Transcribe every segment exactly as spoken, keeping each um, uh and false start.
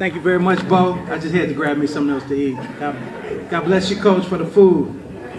Thank you very much, Bo. I just had to grab me something else to eat. God, God bless you, Coach, for the food.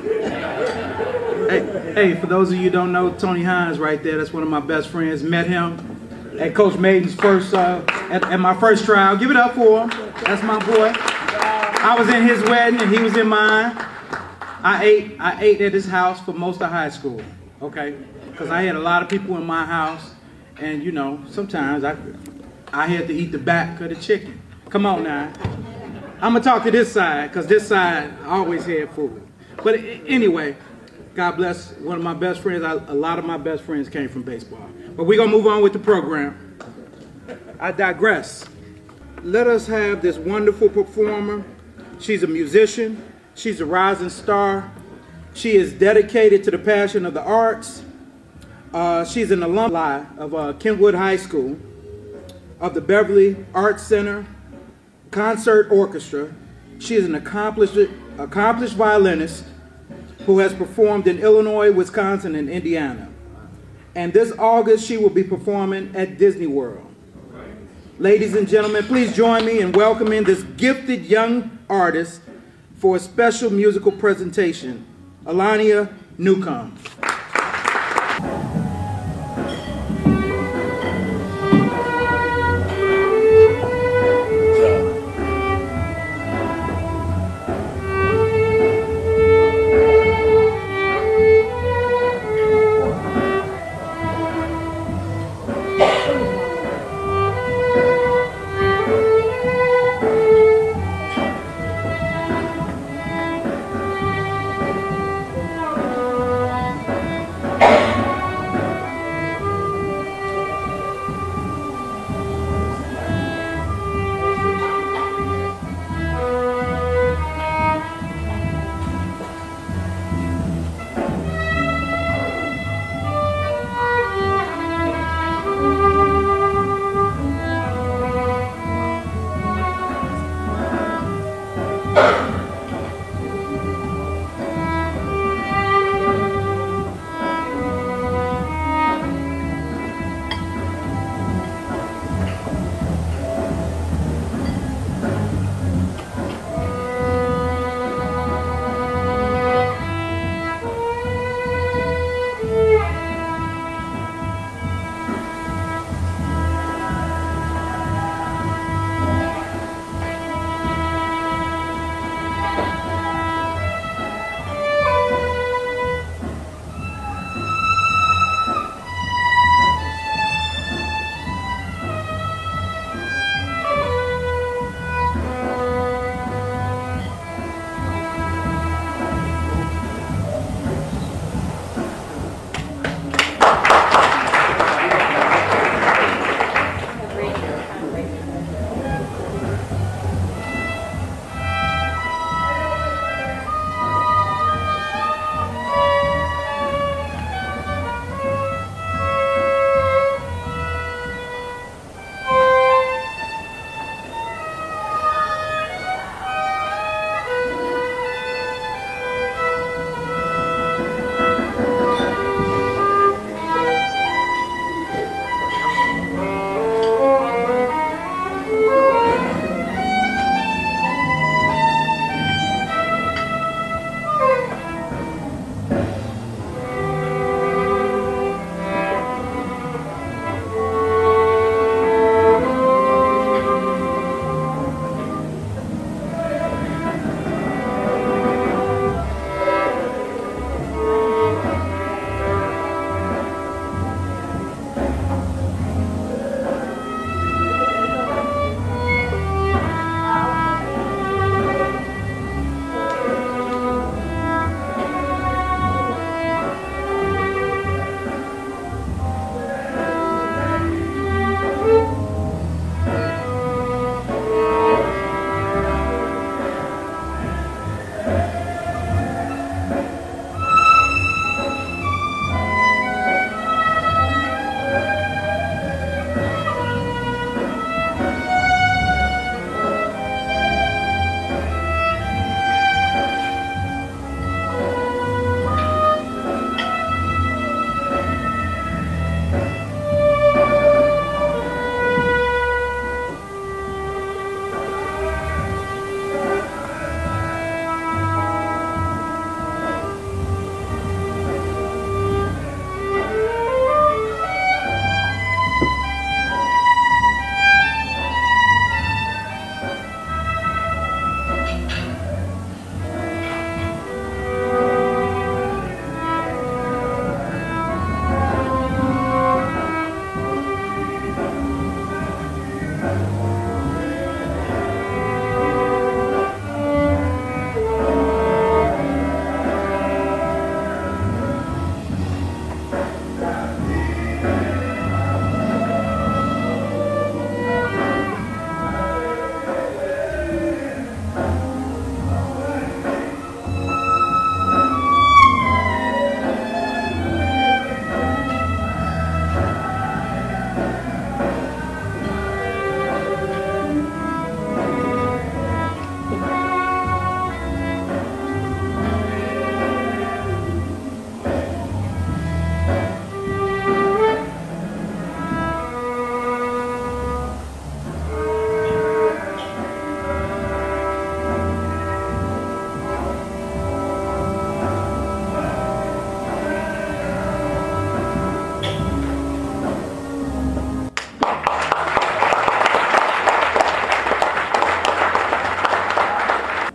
Hey, hey, for those of you who don't know, Tony Hines right there, that's one of my best friends. Met him at Coach Maiden's first, uh, at, at my first trial. Give it up for him. That's my boy. I was in his wedding and he was in mine. I ate, I ate at his house for most of high school, okay? Because I had a lot of people in my house, and you know, sometimes I, I had to eat the back of the chicken. Come on now. I'm gonna talk to this side, because this side always had food. But anyway, God bless one of my best friends. I, a lot of my best friends came from baseball. But we're gonna move on with the program. I digress. Let us have this wonderful performer. She's a musician. She's a rising star. She is dedicated to the passion of the arts. Uh, she's an alumni of uh, Kentwood High School, of the Beverly Arts Center Concert Orchestra. She is an accomplished, accomplished violinist who has performed in Illinois, Wisconsin, and Indiana. And this August, she will be performing at Disney World. Ladies and gentlemen, please join me in welcoming this gifted young artist for a special musical presentation, Alania Newcomb.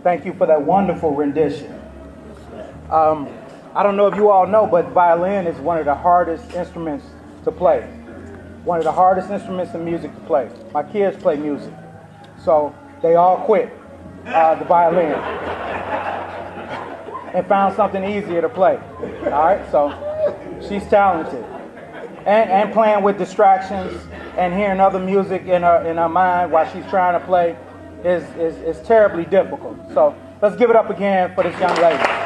Thank you for that wonderful rendition. Um, I don't know if you all know, but violin is one of the hardest instruments to play. One of the hardest instruments in music to play. My kids play music, so they all quit uh, the violin and found something easier to play. All right, so she's talented. And, and playing with distractions and hearing other music in her in her mind while she's trying to play is, is, is terribly difficult. So let's give it up again for this young lady.